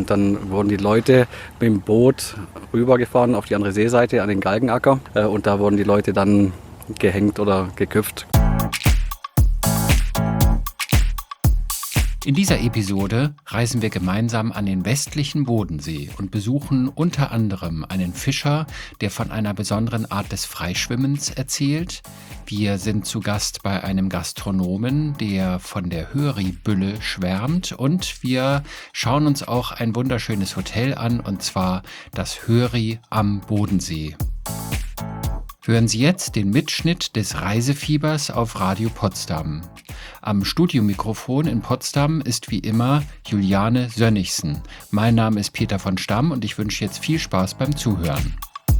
Und dann wurden die Leute mit dem Boot rübergefahren auf die andere Seeseite an den Galgenacker. Und da wurden die Leute dann gehängt oder geköpft. In dieser Episode reisen wir gemeinsam an den westlichen Bodensee und besuchen unter anderem einen Fischer, der von einer besonderen Art des Freischwimmens erzählt. Wir sind zu Gast bei einem Gastronomen, der von der Höri-Bülle schwärmt, und wir schauen uns auch ein wunderschönes Hotel an, und zwar das Höri am Bodensee. Hören Sie jetzt den Mitschnitt des Reisefiebers auf Radio Potsdam. Am Studiomikrofon in Potsdam ist wie immer Juliane Sönnigsen. Mein Name ist Peter von Stamm und ich wünsche jetzt viel Spaß beim Zuhören.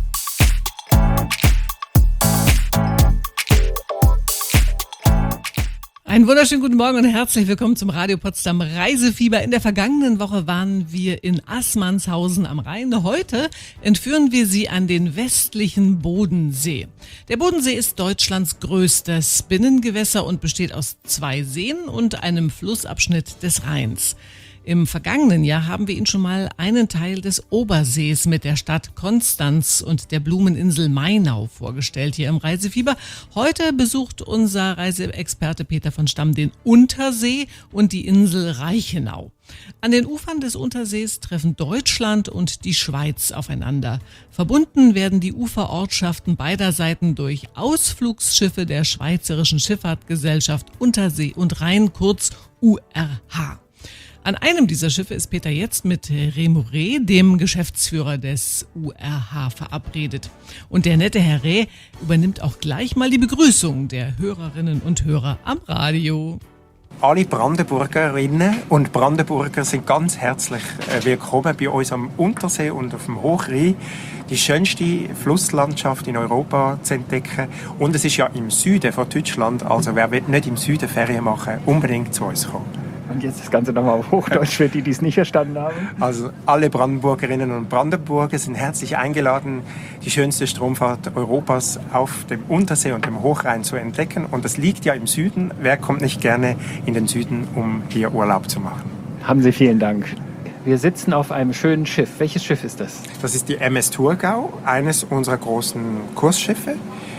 Einen wunderschönen guten Morgen und herzlich willkommen zum Radio Potsdam Reisefieber. In der vergangenen Woche waren wir in Assmannshausen am Rhein. Heute entführen wir Sie an den westlichen Bodensee. Der Bodensee ist Deutschlands größtes Binnengewässer und besteht aus 2 Seen und einem Flussabschnitt des Rheins. Im vergangenen Jahr haben wir Ihnen schon mal einen Teil des Obersees mit der Stadt Konstanz und der Blumeninsel Mainau vorgestellt hier im Reisefieber. Heute besucht unser Reiseexperte Peter von Stamm den Untersee und die Insel Reichenau. An den Ufern des Untersees treffen Deutschland und die Schweiz aufeinander. Verbunden werden die Uferortschaften beider Seiten durch Ausflugsschiffe der Schweizerischen Schifffahrtgesellschaft Untersee und Rhein, kurz URH. An einem dieser Schiffe ist Peter jetzt mit Remo Reh, dem Geschäftsführer des URH, verabredet. Und der nette Herr Reh übernimmt auch gleich mal die Begrüßung der Hörerinnen und Hörer am Radio. Alle Brandenburgerinnen und Brandenburger sind ganz herzlich willkommen bei uns am Untersee und auf dem Hochrhein. Die schönste Flusslandschaft in Europa zu entdecken. Und es ist ja im Süden von Deutschland, also wer will nicht im Süden Ferien machen, unbedingt zu uns kommen. Und jetzt das Ganze nochmal auf Hochdeutsch für die, die es nicht verstanden haben. Also alle Brandenburgerinnen und Brandenburger sind herzlich eingeladen, die schönste Stromfahrt Europas auf dem Untersee und dem Hochrhein zu entdecken. Und das liegt ja im Süden. Wer kommt nicht gerne in den Süden, um hier Urlaub zu machen? Haben Sie vielen Dank. Wir sitzen auf einem schönen Schiff. Welches Schiff ist das? Das ist die MS Thurgau, eines unserer großen Kursschiffe,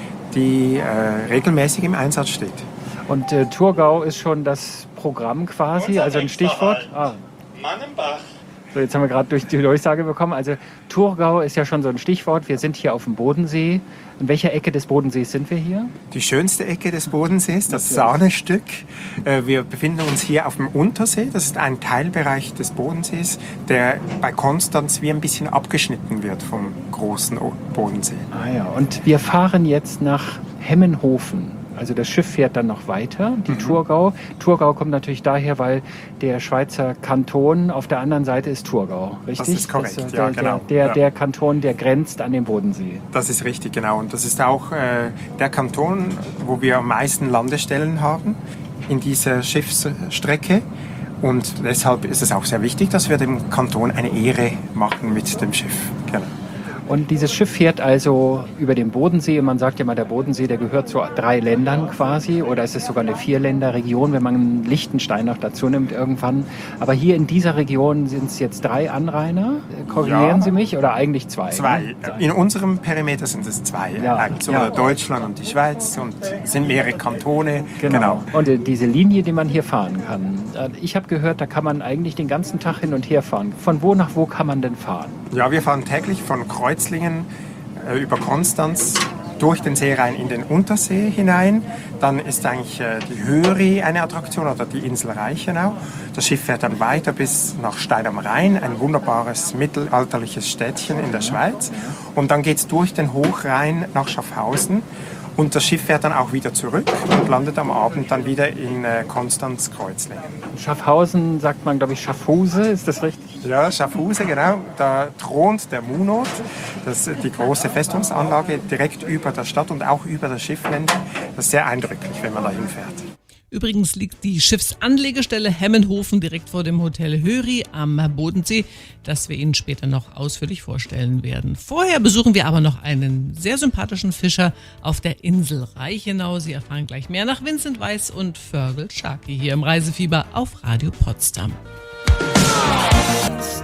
die regelmäßig im Einsatz steht. Und Thurgau ist schon das Programm quasi, also ein Stichwort. Mannenbach. So, jetzt haben wir gerade durch die Durchsage bekommen. Also Thurgau ist ja schon so ein Stichwort. Wir sind hier auf dem Bodensee. In welcher Ecke des Bodensees sind wir hier? Die schönste Ecke des Bodensees, das Sahnestück. Wir befinden uns hier auf dem Untersee. Das ist ein Teilbereich des Bodensees, der bei Konstanz wie ein bisschen abgeschnitten wird vom großen Bodensee. Ah ja, und wir fahren jetzt nach Hemmenhofen. Also das Schiff fährt dann noch weiter, die Thurgau. Thurgau kommt natürlich daher, weil der Schweizer Kanton auf der anderen Seite ist Thurgau, richtig? Das ist korrekt, das, ja, genau. Der Kanton, der grenzt an den Bodensee. Das ist richtig, genau. Und das ist auch der Kanton, wo wir am meisten Landestellen haben in dieser Schiffsstrecke. Und deshalb ist es auch sehr wichtig, dass wir dem Kanton eine Ehre machen mit dem Schiff. Genau. Und dieses Schiff fährt also über den Bodensee. Man sagt ja mal, der Bodensee, der gehört zu 3 Ländern quasi. Oder es ist sogar eine 4-Länder-Region, wenn man Liechtenstein noch dazu nimmt irgendwann. Aber hier in dieser Region sind es jetzt 3 Anrainer. Korrigieren Sie mich? Oder eigentlich 2? 2. In unserem Perimeter sind es 2. Ja. Oder Deutschland und die Schweiz. Und es sind mehrere Kantone. Genau. Und diese Linie, die man hier fahren kann. Ich habe gehört, da kann man eigentlich den ganzen Tag hin und her fahren. Von wo nach wo kann man denn fahren? Ja, wir fahren täglich von Kreuzlingen über Konstanz durch den Seerhein in den Untersee hinein. Dann ist eigentlich die Höri eine Attraktion oder die Insel Reichenau. Das Schiff fährt dann weiter bis nach Stein am Rhein, ein wunderbares mittelalterliches Städtchen in der Schweiz. Und dann geht es durch den Hochrhein nach Schaffhausen. Und das Schiff fährt dann auch wieder zurück und landet am Abend dann wieder in Konstanz-Kreuzlingen. Schaffhausen sagt man, glaube ich, Schaffhuse, ist das richtig? Ja, Schaffhuse, genau. Da thront der Munot, das ist die große Festungsanlage direkt über der Stadt und auch über das Schiffland. Das ist sehr eindrücklich, wenn man da hinfährt. Übrigens liegt die Schiffsanlegestelle Hemmenhofen direkt vor dem Hotel Höri am Bodensee, das wir Ihnen später noch ausführlich vorstellen werden. Vorher besuchen wir aber noch einen sehr sympathischen Fischer auf der Insel Reichenau. Sie erfahren gleich mehr nach Vincent Weiss und Fergal Sharkey hier im Reisefieber auf Radio Potsdam.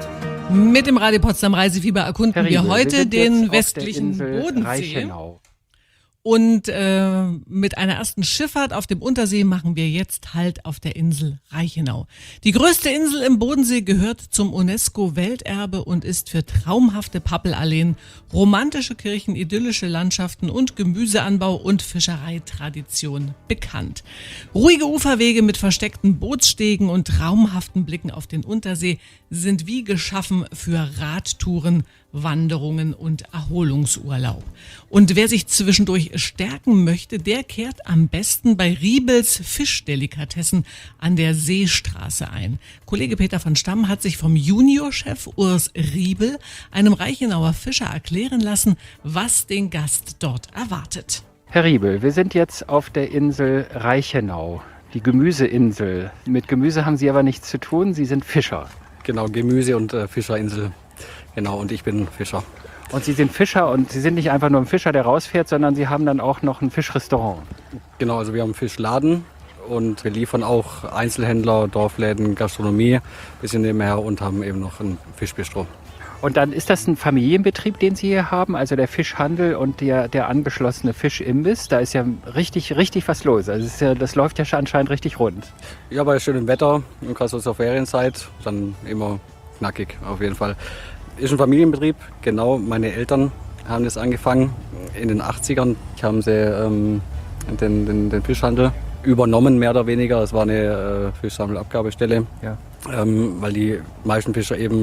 Mit dem Radio Potsdam Reisefieber erkunden wir heute den westlichen Bodensee. Reichenau. Und mit einer ersten Schifffahrt auf dem Untersee machen wir jetzt Halt auf der Insel Reichenau. Die größte Insel im Bodensee gehört zum UNESCO-Welterbe und ist für traumhafte Pappelalleen, romantische Kirchen, idyllische Landschaften und Gemüseanbau und Fischereitradition bekannt. Ruhige Uferwege mit versteckten Bootsstegen und traumhaften Blicken auf den Untersee sind wie geschaffen für Radtouren, Wanderungen und Erholungsurlaub. Und wer sich zwischendurch stärken möchte, der kehrt am besten bei Riebels Fischdelikatessen an der Seestraße ein. Kollege Peter von Stamm hat sich vom Juniorchef Urs Riebel, einem Reichenauer Fischer, erklären lassen, was den Gast dort erwartet. Herr Riebel, wir sind jetzt auf der Insel Reichenau, die Gemüseinsel. Mit Gemüse haben Sie aber nichts zu tun, Sie sind Fischer. Genau, Gemüse- und Fischerinsel. Genau, und ich bin Fischer. Und Sie sind Fischer und Sie sind nicht einfach nur ein Fischer, der rausfährt, sondern Sie haben dann auch noch ein Fischrestaurant. Genau, also wir haben einen Fischladen und wir liefern auch Einzelhändler, Dorfläden, Gastronomie ein bisschen nebenher und haben eben noch ein Fischbistro. Und dann ist das ein Familienbetrieb, den Sie hier haben, also der Fischhandel und der angeschlossene Fischimbiss. Da ist ja richtig was los. Also das läuft ja anscheinend richtig rund. Ja, bei schönem Wetter und gerade so zur Ferienzeit, dann immer knackig auf jeden Fall. Ist ein Familienbetrieb, genau. Meine Eltern haben das angefangen in den 80ern. Haben sie den Fischhandel übernommen, mehr oder weniger. Es war eine Fischsammelabgabestelle, Ja. Weil die meisten Fischer eben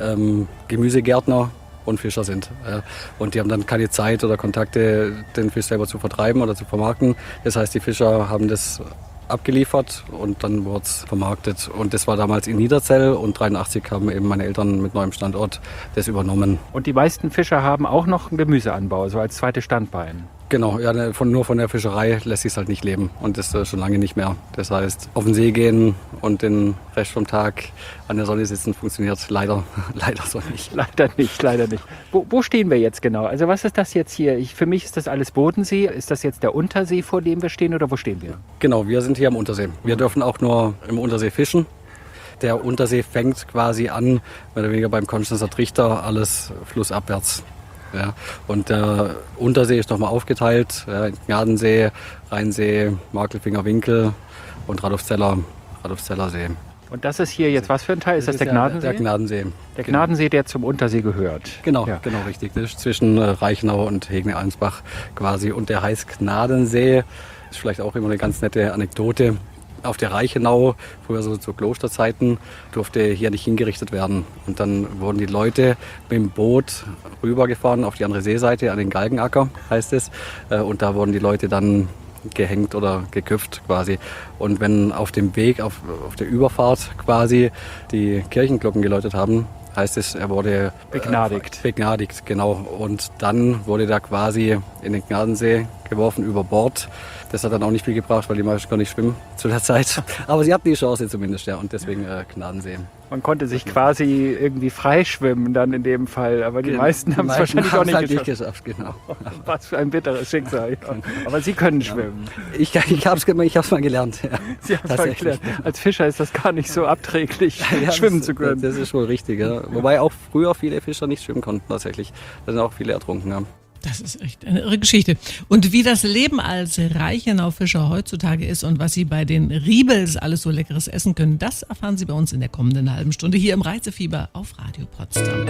Gemüsegärtner und Fischer sind. Und die haben dann keine Zeit oder Kontakte, den Fisch selber zu vertreiben oder zu vermarkten. Das heißt, die Fischer haben das abgeliefert und dann wurde es vermarktet. Und das war damals in Niederzell und 1983 haben eben meine Eltern mit neuem Standort das übernommen. Und die meisten Fischer haben auch noch einen Gemüseanbau, so als zweites Standbein. Genau, ja, nur von der Fischerei lässt sich es halt nicht leben und das schon lange nicht mehr. Das heißt, auf den See gehen und den Rest vom Tag an der Sonne sitzen funktioniert leider so nicht. Leider nicht. Wo stehen wir jetzt genau? Also was ist das jetzt hier? Für mich ist das alles Bodensee. Ist das jetzt der Untersee, vor dem wir stehen, oder wo stehen wir? Genau, wir sind hier am Untersee. Wir dürfen auch nur im Untersee fischen. Der Untersee fängt quasi an, mehr oder weniger beim Konstanzer Trichter, alles flussabwärts. Ja, und der Untersee ist nochmal aufgeteilt, in Gnadensee, Rheinsee, Markelfinger Winkel und Radolfzeller See. Und das ist hier jetzt was für ein Teil? Ist das der Gnadensee? Der Gnadensee. Der Gnadensee, der zum Untersee gehört. Genau, Ja. genau richtig. Das ist zwischen Reichenau und Hegne-Almsbach quasi. Und der heißt Gnadensee. Ist vielleicht auch immer eine ganz nette Anekdote. Auf der Reichenau, früher so zu Klosterzeiten, durfte hier nicht hingerichtet werden. Und dann wurden die Leute mit dem Boot rübergefahren auf die andere Seeseite, an den Galgenacker heißt es. Und da wurden die Leute dann gehängt oder geköpft quasi. Und wenn auf dem Weg, auf der Überfahrt quasi die Kirchenglocken geläutet haben, heißt es, er wurde Begnadigt. Begnadigt, genau. Und dann wurde da quasi in den Gnadensee geworfen über Bord. Das hat dann auch nicht viel gebracht, weil die meisten gar nicht schwimmen zu der Zeit. Aber sie hatten die Chance zumindest, ja. Und deswegen Gnadensee. Man konnte sich quasi irgendwie freischwimmen dann in dem Fall. Aber die meisten haben es wahrscheinlich auch nicht geschafft. Genau. Was für ein bitteres Schicksal. Ja. Aber Sie können schwimmen. Ich hab's mal gelernt. Ja. Sie haben es mal gelernt. Als Fischer ist das gar nicht so abträglich, schwimmen zu können. Das ist wohl richtig, ja. Wobei auch früher viele Fischer nicht schwimmen konnten tatsächlich. Da sind auch viele ertrunken. Ja. Das ist echt eine irre Geschichte. Und wie das Leben als Reichenau-Fischer heutzutage ist und was Sie bei den Riebels alles so Leckeres essen können, das erfahren Sie bei uns in der kommenden halben Stunde hier im Reisefieber auf Radio Potsdam.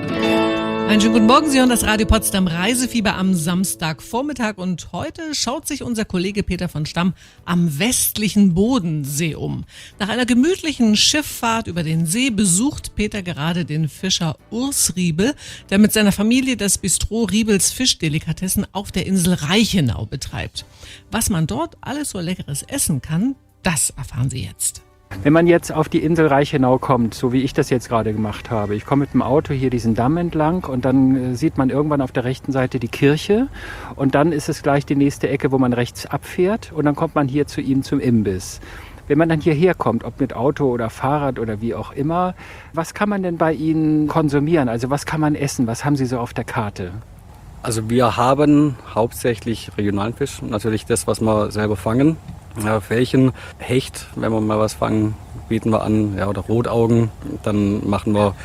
Einen schönen guten Morgen, Sie hören das Radio Potsdam Reisefieber am Samstagvormittag und heute schaut sich unser Kollege Peter von Stamm am westlichen Bodensee um. Nach einer gemütlichen Schifffahrt über den See besucht Peter gerade den Fischer Urs Riebel, der mit seiner Familie das Bistro Riebels Fischdelikatessen auf der Insel Reichenau betreibt. Was man dort alles so Leckeres essen kann, das erfahren Sie jetzt. Wenn man jetzt auf die Insel Reichenau kommt, so wie ich das jetzt gerade gemacht habe, ich komme mit dem Auto hier diesen Damm entlang und dann sieht man irgendwann auf der rechten Seite die Kirche und dann ist es gleich die nächste Ecke, wo man rechts abfährt und dann kommt man hier zu ihm zum Imbiss. Wenn man dann hierher kommt, ob mit Auto oder Fahrrad oder wie auch immer, was kann man denn bei Ihnen konsumieren? Also was kann man essen? Was haben Sie so auf der Karte? Also wir haben hauptsächlich regionalen Fisch, natürlich das, was wir selber fangen. Ja, Felchen, Hecht, wenn wir mal was fangen, bieten wir an, ja, oder Rotaugen. Dann machen wir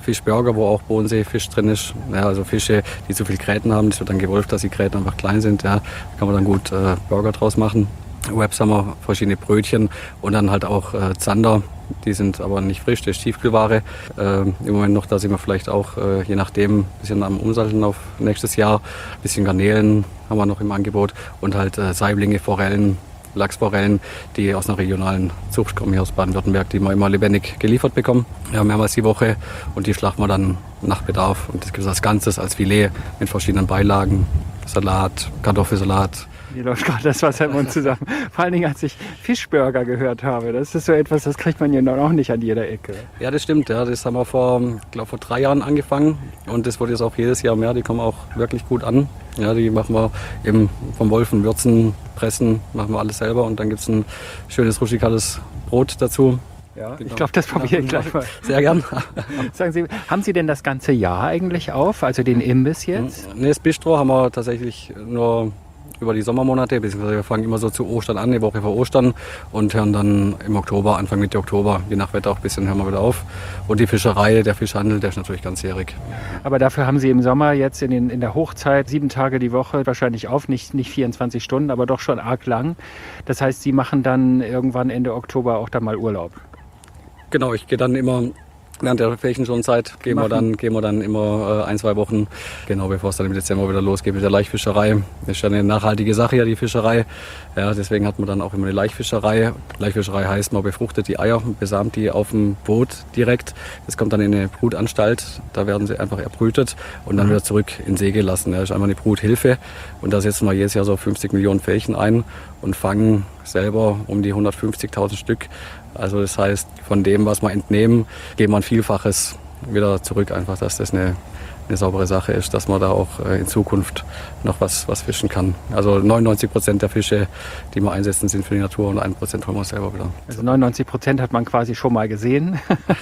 Fischburger, wo auch Bodenseefisch drin ist. Ja, also Fische, die zu viel Gräten haben. Das wird dann gewolft, dass die Gräten einfach klein sind. Ja. Da kann man dann gut Burger draus machen. Wraps haben wir, verschiedene Brötchen und dann halt auch Zander. Die sind aber nicht frisch, das ist Tiefkühlware. Im Moment noch, da sind wir vielleicht auch, je nachdem, ein bisschen am Umsatteln auf nächstes Jahr. Ein bisschen Garnelen haben wir noch im Angebot und halt Saiblinge, Forellen, Lachsforellen, die aus einer regionalen Zucht kommen, hier aus Baden-Württemberg, die wir immer lebendig geliefert bekommen. Ja, mehrmals die Woche und die schlachten wir dann nach Bedarf. Und das gibt es als Ganzes, als Filet mit verschiedenen Beilagen, Salat, Kartoffelsalat. Mir läuft gerade das Wasser im Mund zusammen. Vor allen Dingen, als ich Fischburger gehört habe. Das ist so etwas, das kriegt man ja noch nicht an jeder Ecke. Ja, das stimmt. Ja. Das haben wir vor 3 Jahren angefangen. Und das wird jetzt auch jedes Jahr mehr. Die kommen auch wirklich gut an. Ja, die machen wir eben vom Wolfen, würzen, pressen, machen wir alles selber. Und dann gibt es ein schönes rustikales Brot dazu. Ja, ich glaube, das probiere ich gleich mal. Sehr gern. Sagen Sie, haben Sie denn das ganze Jahr eigentlich auf? Also den Imbiss jetzt? Nee, das Bistro haben wir tatsächlich nur über die Sommermonate, beziehungsweise wir fangen immer so zu Ostern an, eine Woche vor Ostern und hören dann im Oktober, Anfang Mitte Oktober, je nach Wetter auch ein bisschen, hören wir wieder auf. Und die Fischerei, der Fischhandel, der ist natürlich ganzjährig. Aber dafür haben Sie im Sommer jetzt in der Hochzeit 7 Tage die Woche wahrscheinlich auf, nicht 24 Stunden, aber doch schon arg lang. Das heißt, Sie machen dann irgendwann Ende Oktober auch dann mal Urlaub. Genau, ich gehe dann immer während der Ferienschonzeit gehen wir dann immer 1-2 Wochen, genau bevor es dann im Dezember wieder losgeht mit der Laichfischerei. Das ist ja eine nachhaltige Sache, ja, die Fischerei. Ja, deswegen hat man dann auch immer eine Laichfischerei. Laichfischerei heißt, man befruchtet die Eier, besamt die auf dem Boot direkt. Das kommt dann in eine Brutanstalt, da werden sie einfach erbrütet und dann wieder zurück in See gelassen. Das ist einfach eine Bruthilfe und da setzen wir jedes Jahr so 50 Millionen Fällchen ein und fangen selber um die 150.000 Stück. Also das heißt, von dem, was wir entnehmen, geben wir ein Vielfaches wieder zurück, einfach, dass das eine saubere Sache ist, dass man da auch in Zukunft noch was fischen kann. Also 99% der Fische, die wir einsetzen, sind für die Natur und 1% holen wir selber wieder. Also 99% hat man quasi schon mal gesehen,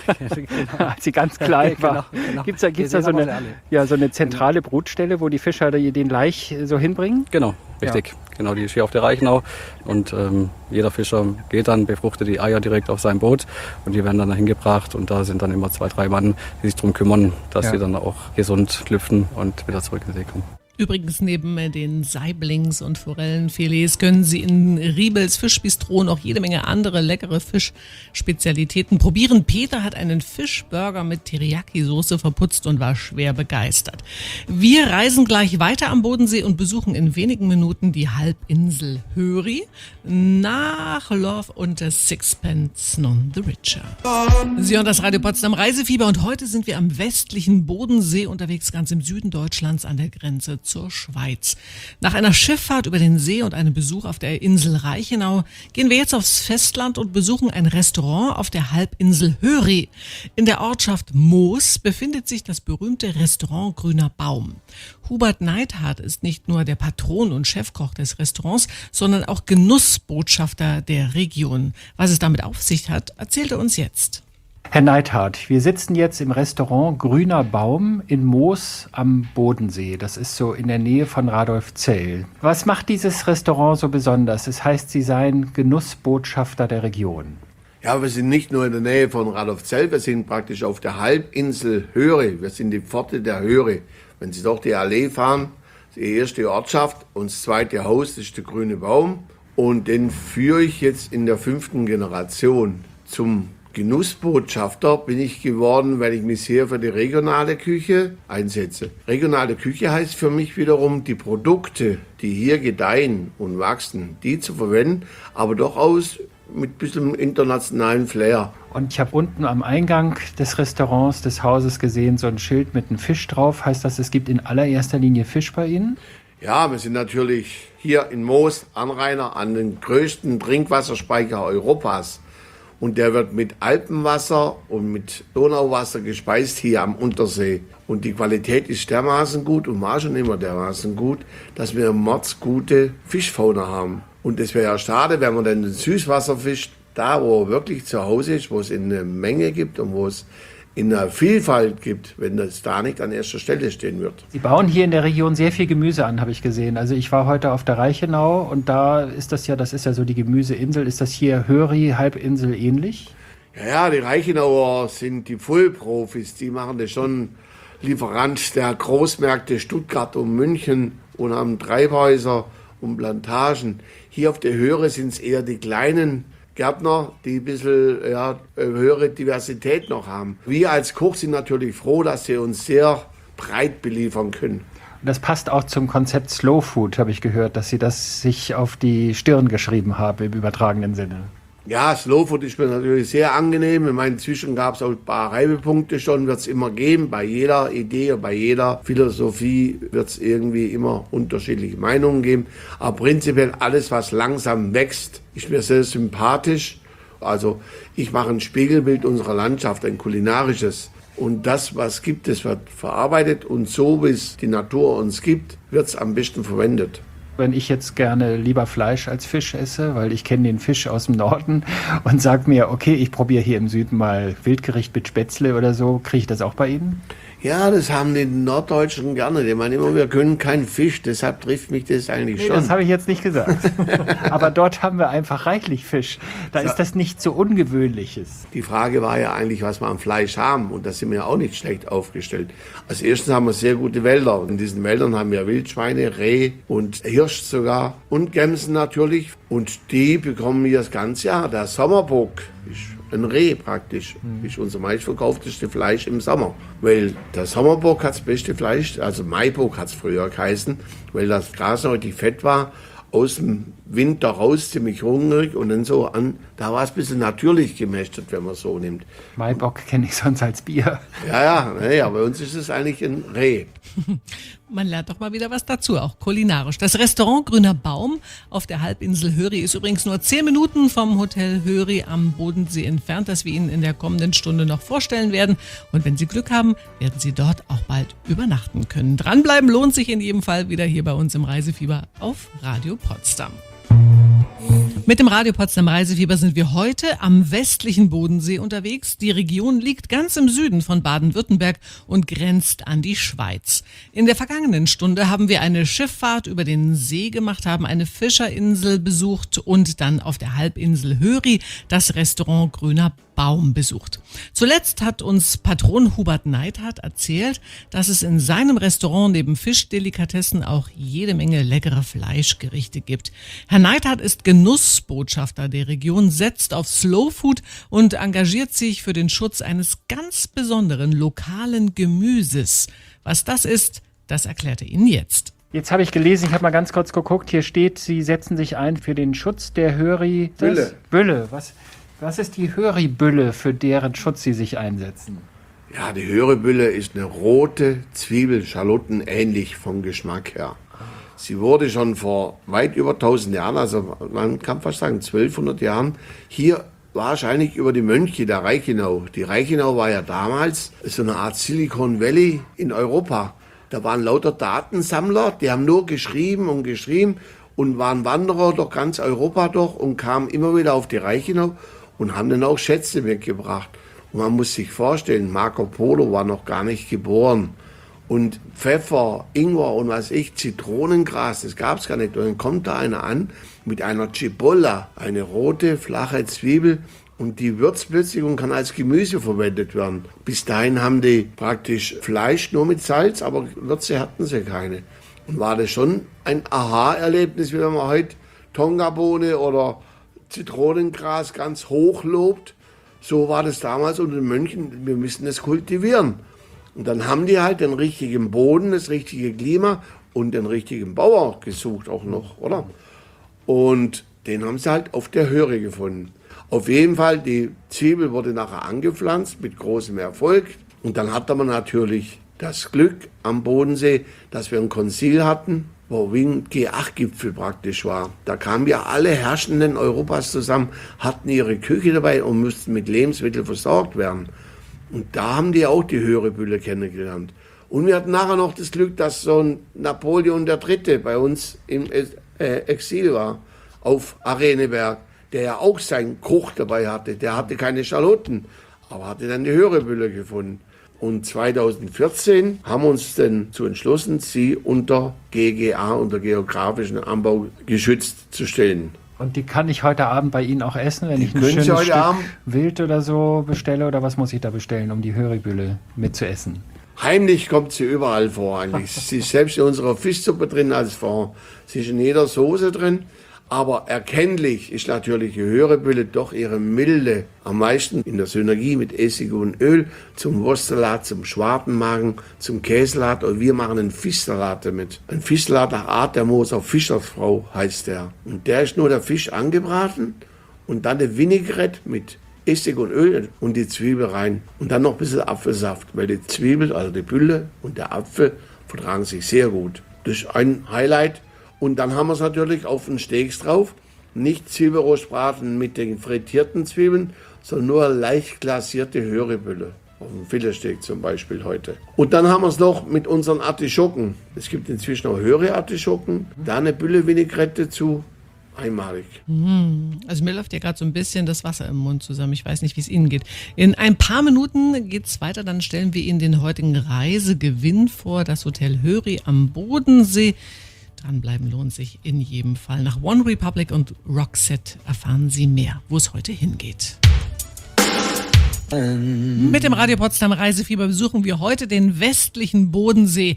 als sie ganz klein war. Genau. Gibt es da so eine zentrale Brutstelle, wo die Fischer den Laich so hinbringen? Genau, richtig. Ja. Genau, die ist hier auf der Reichenau und jeder Fischer geht dann, befruchtet die Eier direkt auf sein Boot und die werden dann dahin gebracht und da sind dann immer 2-3 Mann, die sich darum kümmern, dass sie dann auch gesund lüften und wieder zurück in den See kommen. Übrigens neben den Saiblings- und Forellenfilets können Sie in Riebels Fischbistro noch jede Menge andere leckere Fischspezialitäten probieren. Peter hat einen Fischburger mit Teriyaki-Soße verputzt und war schwer begeistert. Wir reisen gleich weiter am Bodensee und besuchen in wenigen Minuten die Halbinsel Höri nach Love und Sixpence None the Richer. Sie hören das Radio Potsdam Reisefieber und heute sind wir am westlichen Bodensee unterwegs, ganz im Süden Deutschlands an der Grenze zur Schweiz. Nach einer Schifffahrt über den See und einem Besuch auf der Insel Reichenau gehen wir jetzt aufs Festland und besuchen ein Restaurant auf der Halbinsel Höri. In der Ortschaft Moos befindet sich das berühmte Restaurant Grüner Baum. Hubert Neidhardt ist nicht nur der Patron und Chefkoch des Restaurants, sondern auch Genussbotschafter der Region. Was es damit auf sich hat, erzählt er uns jetzt. Herr Neidhardt, wir sitzen jetzt im Restaurant Grüner Baum in Moos am Bodensee. Das ist so in der Nähe von Radolfzell. Was macht dieses Restaurant so besonders? Es heißt, Sie seien Genussbotschafter der Region. Ja, wir sind nicht nur in der Nähe von Radolfzell, wir sind praktisch auf der Halbinsel Höri. Wir sind die Pforte der Höri. Wenn Sie durch die Allee fahren, die erste Ortschaft und das zweite Haus, das ist der Grüne Baum. Und den führe ich jetzt in der 5. Generation zum Genussbotschafter bin ich geworden, weil ich mich sehr für die regionale Küche einsetze. Regionale Küche heißt für mich wiederum, die Produkte, die hier gedeihen und wachsen, die zu verwenden, aber durchaus mit ein bisschen internationalen Flair. Und ich habe unten am Eingang des Restaurants, des Hauses gesehen, so ein Schild mit einem Fisch drauf. Heißt das, es gibt in allererster Linie Fisch bei Ihnen? Ja, wir sind natürlich hier in Moos Anrainer an den größten Trinkwasserspeicher Europas. Und der wird mit Alpenwasser und mit Donauwasser gespeist hier am Untersee. Und die Qualität ist dermaßen gut und war schon immer dermaßen gut, dass wir mordsgute Fischfauna haben. Und es wäre ja schade, wenn man dann den Süßwasserfisch da, wo er wirklich zu Hause ist, wo es in eine Menge gibt und wo es in einer Vielfalt gibt, wenn das da nicht an erster Stelle stehen wird. Sie bauen hier in der Region sehr viel Gemüse an, habe ich gesehen. Also ich war heute auf der Reichenau und da ist das ist ja so die Gemüseinsel. Ist das hier Höri, Halbinsel ähnlich? Ja, die Reichenauer sind die Vollprofis, die machen das schon Lieferant der Großmärkte Stuttgart und München und haben Treibhäuser und Plantagen. Hier auf der Höhe sind es eher die kleinen Gärtner, die ein bisschen höhere Diversität noch haben. Wir als Koch sind natürlich froh, dass sie uns sehr breit beliefern können. Das passt auch zum Konzept Slow Food, habe ich gehört, dass Sie das sich auf die Stirn geschrieben haben im übertragenen Sinne. Ja, Slow Food ist mir natürlich sehr angenehm. Ich meine, inzwischen gab es auch ein paar Reibepunkte schon, wird es immer geben. Bei jeder Idee, bei jeder Philosophie wird es irgendwie immer unterschiedliche Meinungen geben. Aber prinzipiell alles, was langsam wächst, ist mir sehr sympathisch. Also ich mache ein Spiegelbild unserer Landschaft, ein kulinarisches. Und das, was gibt, das wird verarbeitet und so, wie es die Natur uns gibt, wird es am besten verwendet. Wenn ich jetzt gerne lieber Fleisch als Fisch esse, weil ich kenne den Fisch aus dem Norden und sage mir, okay, ich probiere hier im Süden mal Wildgericht mit Spätzle oder so, kriege ich das auch bei Ihnen? Ja, das haben die Norddeutschen gerne. Die meinen immer, wir können keinen Fisch, deshalb trifft mich das eigentlich schon. Das habe ich jetzt nicht gesagt. Aber dort haben wir einfach reichlich Fisch. Da ist das nichts so Ungewöhnliches. Die Frage war ja eigentlich, was wir am Fleisch haben. Und da sind wir ja auch nicht schlecht aufgestellt. Als erstes haben wir sehr gute Wälder. In diesen Wäldern haben wir Wildschweine, Reh und Hirsch sogar. Und Gämsen natürlich. Und die bekommen wir das ganze Jahr. Der Sommerbock ist ein Reh praktisch, ist unser meistverkaufteste Fleisch im Sommer. Weil der Sommerbock hat das beste Fleisch, also Maibock hat es früher geheißen, weil das Gras noch richtig fett war, aus dem Winter raus, ziemlich hungrig und dann so an, da war es ein bisschen natürlich gemästet, wenn man so nimmt. Maibock kenne ich sonst als Bier. Ja, bei uns ist es eigentlich ein Reh. Man lernt doch mal wieder was dazu, auch kulinarisch. Das Restaurant Grüner Baum auf der Halbinsel Höri ist übrigens nur 10 Minuten vom Hotel Höri am Bodensee entfernt, das wir Ihnen in der kommenden Stunde noch vorstellen werden. Und wenn Sie Glück haben, werden Sie dort auch bald übernachten können. Dranbleiben lohnt sich in jedem Fall wieder hier bei uns im Reisefieber auf Radio Potsdam. Mit dem Radio Potsdam Reisefieber sind wir heute am westlichen Bodensee unterwegs. Die Region liegt ganz im Süden von Baden-Württemberg und grenzt an die Schweiz. In der vergangenen Stunde haben wir eine Schifffahrt über den See gemacht, haben eine Fischerinsel besucht und dann auf der Halbinsel Höri das Restaurant Grüner Baum besucht. Zuletzt hat uns Patron Hubert Neithardt erzählt, dass es in seinem Restaurant neben Fischdelikatessen auch jede Menge leckere Fleischgerichte gibt. Herr Neithardt ist Genussbotschafter der Region, setzt auf Slow Food und engagiert sich für den Schutz eines ganz besonderen lokalen Gemüses. Was das ist, das erklärt er Ihnen jetzt. Jetzt habe ich gelesen, ich habe mal ganz kurz geguckt, hier steht, Sie setzen sich ein für den Schutz der Bülle. Bülle. Was ist die Höri-Bülle, für deren Schutz Sie sich einsetzen? Ja, die Höri-Bülle ist eine rote Zwiebel, Schalotten ähnlich vom Geschmack her. Sie wurde schon vor weit über 1000 Jahren, also man kann fast sagen 1200 Jahren, hier wahrscheinlich über die Mönche der Reichenau. Die Reichenau war ja damals so eine Art Silicon Valley in Europa. Da waren lauter Datensammler, die haben nur geschrieben und waren Wanderer durch ganz Europa durch und kamen immer wieder auf die Reichenau und haben dann auch Schätze mitgebracht. Und man muss sich vorstellen, Marco Polo war noch gar nicht geboren. Und Pfeffer, Ingwer und Zitronengras, das gab es gar nicht. Und dann kommt da einer an mit einer Cipolla, eine rote, flache Zwiebel. Und die würzt plötzlich und kann als Gemüse verwendet werden. Bis dahin haben die praktisch Fleisch nur mit Salz, aber Würze hatten sie keine. Und war das schon ein Aha-Erlebnis, wie wenn man heute Tongabohne oder Zitronengras ganz hoch lobt. So war das damals unter den Mönchen, wir müssen das kultivieren. Und dann haben die halt den richtigen Boden, das richtige Klima und den richtigen Bauer gesucht auch noch, oder? Und den haben sie halt auf der Höhe gefunden. Auf jeden Fall, die Zwiebel wurde nachher angepflanzt mit großem Erfolg. Und dann hatte man natürlich das Glück am Bodensee, dass wir ein Konzil hatten, wo wie ein G8-Gipfel praktisch war. Da kamen ja alle Herrschenden Europas zusammen, hatten ihre Küche dabei und mussten mit Lebensmitteln versorgt werden. Und da haben die auch die höhere Bülle kennengelernt. Und wir hatten nachher noch das Glück, dass so ein Napoleon III. Bei uns im Exil war, auf Areneberg, der ja auch seinen Koch dabei hatte. Der hatte keine Schalotten, aber hatte dann die höhere Bülle gefunden. Und 2014 haben wir uns dann zu entschlossen, sie unter GGA, unter geografischen Anbau geschützt zu stellen. Und die kann ich heute Abend bei Ihnen auch essen, wenn ich ein können Sie schönes heute Stück Abend- Wild oder so bestelle? Oder was muss ich da bestellen, um die Höhribulle mitzuessen? Heimlich kommt sie überall vor eigentlich. Sie ist selbst in unserer Fischsuppe drin als Fond. Sie ist in jeder Soße drin. Aber erkennlich ist natürlich die Höhribulle doch ihre Milde. Am meisten in der Synergie mit Essig und Öl zum Wurstsalat, zum Schwartenmagen, zum Käsesalat. Und wir machen einen Fischsalat damit. Ein Fischsalat nach Art der Moser Fischersfrau heißt der. Und der ist nur der Fisch angebraten und dann eine Vinaigrette mit Essig und Öl und die Zwiebel rein. Und dann noch ein bisschen Apfelsaft, weil die Zwiebel, also die Bülle und der Apfel vertragen sich sehr gut. Das ist ein Highlight. Und dann haben wir es natürlich auf den Steaks drauf. Nicht Zwiebelrostbraten mit den frittierten Zwiebeln, sondern nur leicht glasierte Höhribulle. Auf dem Filetsteak zum Beispiel heute. Und dann haben wir es noch mit unseren Artischocken. Es gibt inzwischen auch höhere Artischocken. Da eine Bülle-Vinaigrette dazu. Einmalig. Also mir läuft ja gerade so ein bisschen das Wasser im Mund zusammen. Ich weiß nicht, wie es Ihnen geht. In ein paar Minuten geht's weiter. Dann stellen wir Ihnen den heutigen Reisegewinn vor. Das Hotel Höri am Bodensee. Dranbleiben lohnt sich in jedem Fall. Nach One Republic und Roxette erfahren Sie mehr, wo es heute hingeht. Mit dem Radio Potsdam Reisefieber besuchen wir heute den westlichen Bodensee.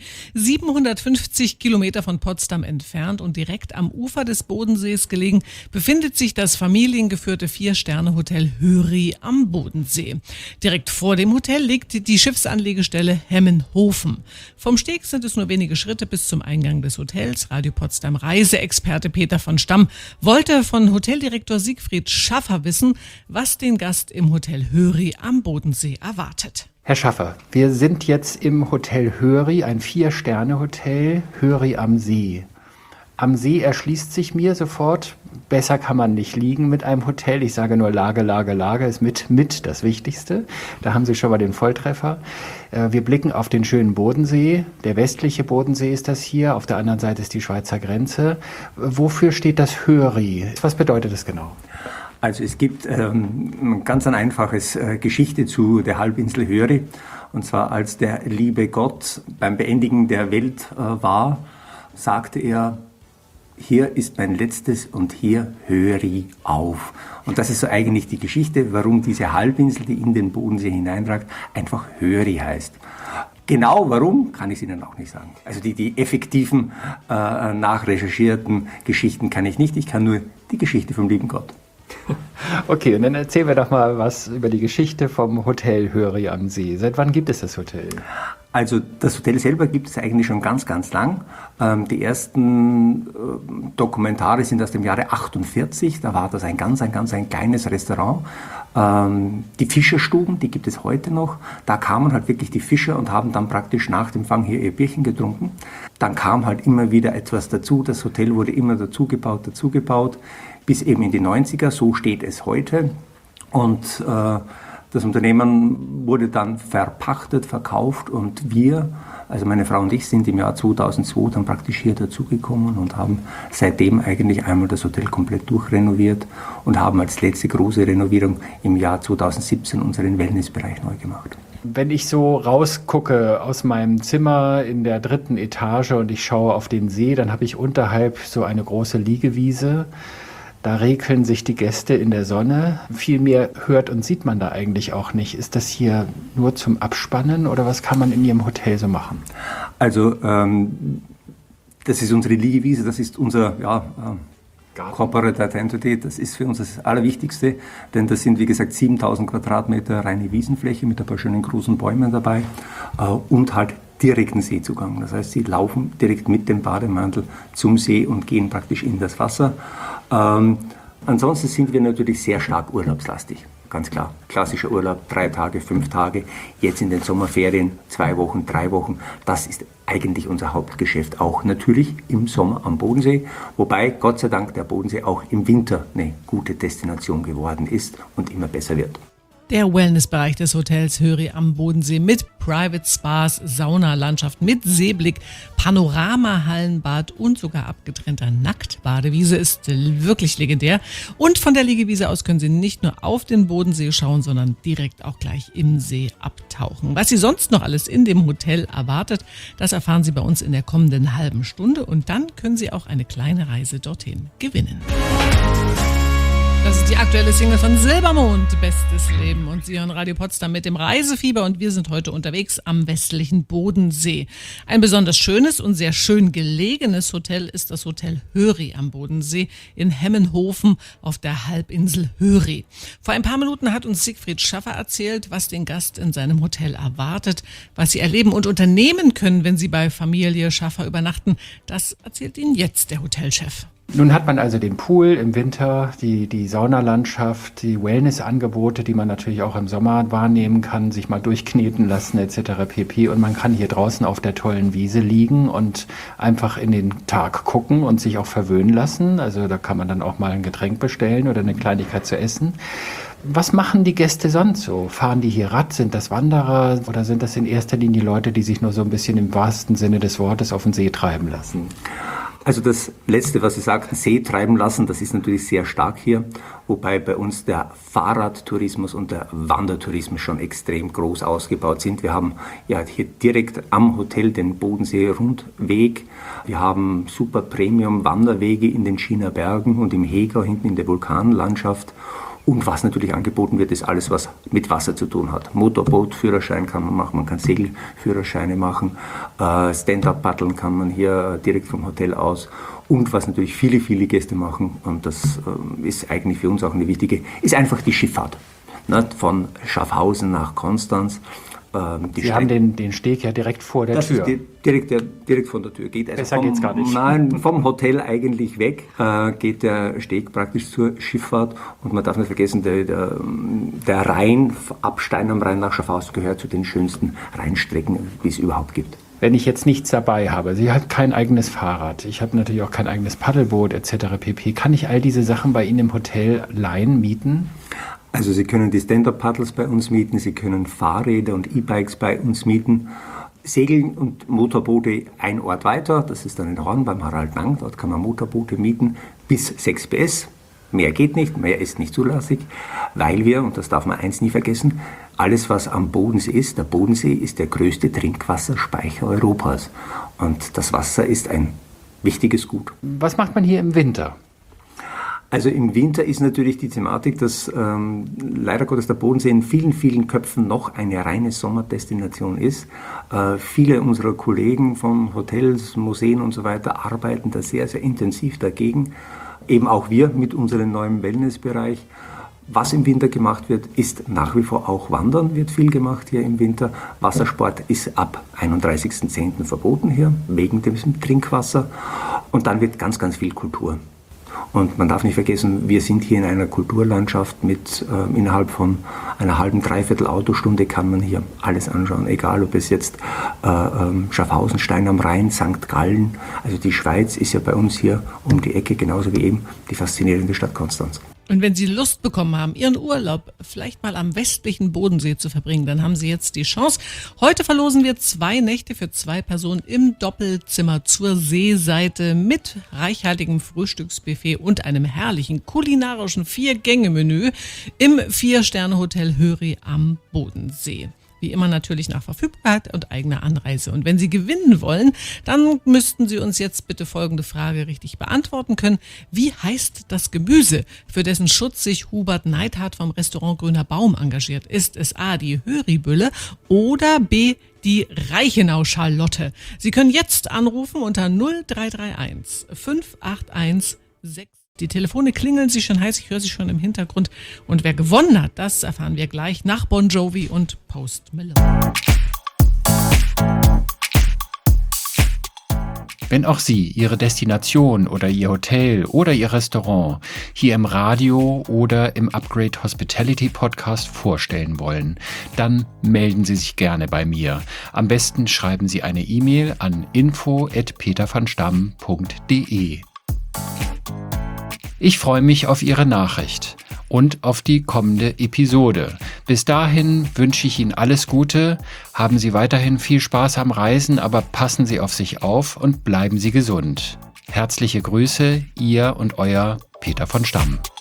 750 Kilometer von Potsdam entfernt und direkt am Ufer des Bodensees gelegen, befindet sich das familiengeführte 4-Sterne-Hotel Höri am Bodensee. Direkt vor dem Hotel liegt die Schiffsanlegestelle Hemmenhofen. Vom Steg sind es nur wenige Schritte bis zum Eingang des Hotels. Radio Potsdam Reiseexperte Peter von Stamm wollte von Hoteldirektor Siegfried Schaffer wissen, was den Gast im Hotel Höri am Bodensee erwartet. Herr Schaffer, wir sind jetzt im Hotel Höri, ein 4-Sterne-Hotel, Höri am See. Am See erschließt sich mir sofort, besser kann man nicht liegen mit einem Hotel. Ich sage nur Lage, Lage, Lage ist mit das Wichtigste. Da haben Sie schon mal den Volltreffer. Wir blicken auf den schönen Bodensee. Der westliche Bodensee ist das hier. Auf der anderen Seite ist die Schweizer Grenze. Wofür steht das Höri? Was bedeutet das genau? Also es gibt ganz ein einfaches Geschichte zu der Halbinsel Höri. Und zwar als der liebe Gott beim Beendigen der Welt war, sagte er, hier ist mein letztes und hier höre ich auf. Und das ist so eigentlich die Geschichte, warum diese Halbinsel, die in den Bodensee hineinragt, einfach Höri heißt. Genau warum, kann ich Ihnen auch nicht sagen. Also die effektiven, nachrecherchierten Geschichten kann ich nicht. Ich kann nur die Geschichte vom lieben Gott. Okay, und dann erzählen wir doch mal was über die Geschichte vom Hotel Höri am See. Seit wann gibt es das Hotel? Also das Hotel selber gibt es eigentlich schon ganz, ganz lang. Die ersten Dokumentare sind aus dem Jahre 48. Da war das ein ganz kleines Restaurant. Die Fischerstuben, die gibt es heute noch. Da kamen halt wirklich die Fischer und haben dann praktisch nach dem Fang hier ihr Bierchen getrunken. Dann kam halt immer wieder etwas dazu. Das Hotel wurde immer dazugebaut, bis eben in die 90er. So steht es heute. Und das Unternehmen wurde dann verpachtet, verkauft und wir, also meine Frau und ich, sind im Jahr 2002 dann praktisch hier dazugekommen und haben seitdem eigentlich einmal das Hotel komplett durchrenoviert und haben als letzte große Renovierung im Jahr 2017 unseren Wellnessbereich neu gemacht. Wenn ich so rausgucke aus meinem Zimmer in der 3. Etage und ich schaue auf den See, dann habe ich unterhalb so eine große Liegewiese. Da regeln sich die Gäste in der Sonne. Viel mehr hört und sieht man da eigentlich auch nicht. Ist das hier nur zum Abspannen oder was kann man in Ihrem Hotel so machen? Also das ist unsere Liegewiese, das ist unser Corporate Identity. Das ist für uns das Allerwichtigste, denn das sind wie gesagt 7000 Quadratmeter reine Wiesenfläche mit ein paar schönen großen Bäumen dabei und halt direkten Seezugang. Das heißt, sie laufen direkt mit dem Bademantel zum See und gehen praktisch in das Wasser. Ansonsten sind wir natürlich sehr stark urlaubslastig, ganz klar. Klassischer Urlaub, 3 Tage, 5 Tage, jetzt in den Sommerferien 2 Wochen, 3 Wochen. Das ist eigentlich unser Hauptgeschäft, auch natürlich im Sommer am Bodensee, wobei Gott sei Dank der Bodensee auch im Winter eine gute Destination geworden ist und immer besser wird. Der Wellnessbereich des Hotels Höri am Bodensee mit Private Spas, Saunalandschaft mit Seeblick, Panoramahallenbad und sogar abgetrennter Nacktbadewiese ist wirklich legendär. Und von der Liegewiese aus können Sie nicht nur auf den Bodensee schauen, sondern direkt auch gleich im See abtauchen. Was Sie sonst noch alles in dem Hotel erwartet, das erfahren Sie bei uns in der kommenden halben Stunde und dann können Sie auch eine kleine Reise dorthin gewinnen. Das ist die aktuelle Single von Silbermond, Bestes Leben. Und Sie hören Radio Potsdam mit dem Reisefieber und wir sind heute unterwegs am westlichen Bodensee. Ein besonders schönes und sehr schön gelegenes Hotel ist das Hotel Höri am Bodensee in Hemmenhofen auf der Halbinsel Höri. Vor ein paar Minuten hat uns Siegfried Schaffer erzählt, was den Gast in seinem Hotel erwartet, was Sie erleben und unternehmen können, wenn Sie bei Familie Schaffer übernachten. Das erzählt Ihnen jetzt der Hotelchef. Nun hat man also den Pool im Winter, die Saunalandschaft, die Wellnessangebote, die man natürlich auch im Sommer wahrnehmen kann, sich mal durchkneten lassen etc. pp. Und man kann hier draußen auf der tollen Wiese liegen und einfach in den Tag gucken und sich auch verwöhnen lassen. Also da kann man dann auch mal ein Getränk bestellen oder eine Kleinigkeit zu essen. Was machen die Gäste sonst so? Fahren die hier Rad? Sind das Wanderer? Oder sind das in erster Linie Leute, die sich nur so ein bisschen im wahrsten Sinne des Wortes auf den See treiben lassen? Also das Letzte, was Sie sagten, See treiben lassen, das ist natürlich sehr stark hier, wobei bei uns der Fahrradtourismus und der Wandertourismus schon extrem groß ausgebaut sind. Wir haben ja hier direkt am Hotel den Bodensee-Rundweg. Wir haben super Premium-Wanderwege in den Schiener Bergen und im Hegau hinten in der Vulkanlandschaft. Und was natürlich angeboten wird, ist alles, was mit Wasser zu tun hat. Motorbootführerschein kann man machen, man kann Segelführerscheine machen, Stand-Up-Paddeln kann man hier direkt vom Hotel aus. Und was natürlich viele, viele Gäste machen, und das ist eigentlich für uns auch eine wichtige, ist einfach die Schifffahrt. Ne? Von Schaffhausen nach Konstanz. Sie haben den Steg ja direkt vor der Tür. Direkt von der Tür. Geht also besser geht's gar nicht. Nein, vom Hotel eigentlich weg geht der Steg praktisch zur Schifffahrt. Und man darf nicht vergessen, der Rhein, ab Stein am Rhein nach Schaffhausen, gehört zu den schönsten Rheinstrecken, die es überhaupt gibt. Wenn ich jetzt nichts dabei habe, Sie hat kein eigenes Fahrrad, ich habe natürlich auch kein eigenes Paddelboot etc. pp. Kann ich all diese Sachen bei Ihnen im Hotel leihen, mieten? Also Sie können die Stand-Up-Paddles bei uns mieten, Sie können Fahrräder und E-Bikes bei uns mieten. Segeln und Motorboote ein Ort weiter, das ist dann in Horn beim Harald Lang, dort kann man Motorboote mieten bis 6 PS. Mehr geht nicht, mehr ist nicht zulässig, weil wir, und das darf man eins nie vergessen, alles was am Bodensee ist, der Bodensee ist der größte Trinkwasserspeicher Europas. Und das Wasser ist ein wichtiges Gut. Was macht man hier im Winter? Also im Winter ist natürlich die Thematik, dass leider Gottes der Bodensee in vielen, vielen Köpfen noch eine reine Sommerdestination ist. Viele unserer Kollegen von Hotels, Museen und so weiter arbeiten da sehr, sehr intensiv dagegen. Eben auch wir mit unserem neuen Wellnessbereich. Was im Winter gemacht wird, ist nach wie vor auch Wandern, wird viel gemacht hier im Winter. Wassersport ist ab 31.10. verboten hier, wegen dem Trinkwasser. Und dann wird ganz, ganz viel Kultur. Und man darf nicht vergessen, wir sind hier in einer Kulturlandschaft mit innerhalb von einer halben, dreiviertel Autostunde kann man hier alles anschauen. Egal, ob es jetzt Schaffhausen, Stein am Rhein, St. Gallen, also die Schweiz ist ja bei uns hier um die Ecke, genauso wie eben die faszinierende Stadt Konstanz. Und wenn Sie Lust bekommen haben, Ihren Urlaub vielleicht mal am westlichen Bodensee zu verbringen, dann haben Sie jetzt die Chance. Heute verlosen wir 2 Nächte für 2 Personen im Doppelzimmer zur Seeseite mit reichhaltigem Frühstücksbuffet und einem herrlichen kulinarischen 4-Gänge-Menü im 4-Sterne-Hotel Höri am Bodensee. Wie immer natürlich nach Verfügbarkeit und eigener Anreise. Und wenn Sie gewinnen wollen, dann müssten Sie uns jetzt bitte folgende Frage richtig beantworten können. Wie heißt das Gemüse, für dessen Schutz sich Hubert Neidhardt vom Restaurant Grüner Baum engagiert? Ist es A, die Höri-Bülle oder B, die Reichenau-Schalotte? Sie können jetzt anrufen unter 0331 581 6. Die Telefone klingeln sich schon heiß, ich höre sie schon im Hintergrund. Und wer gewonnen hat, das erfahren wir gleich nach Bon Jovi und Post Malone. Wenn auch Sie Ihre Destination oder Ihr Hotel oder Ihr Restaurant hier im Radio oder im Upgrade Hospitality Podcast vorstellen wollen, dann melden Sie sich gerne bei mir. Am besten schreiben Sie eine E-Mail an info@petervanstamm.de. Ich freue mich auf Ihre Nachricht und auf die kommende Episode. Bis dahin wünsche ich Ihnen alles Gute, haben Sie weiterhin viel Spaß am Reisen, aber passen Sie auf sich auf und bleiben Sie gesund. Herzliche Grüße, Ihr und Euer Peter von Stamm.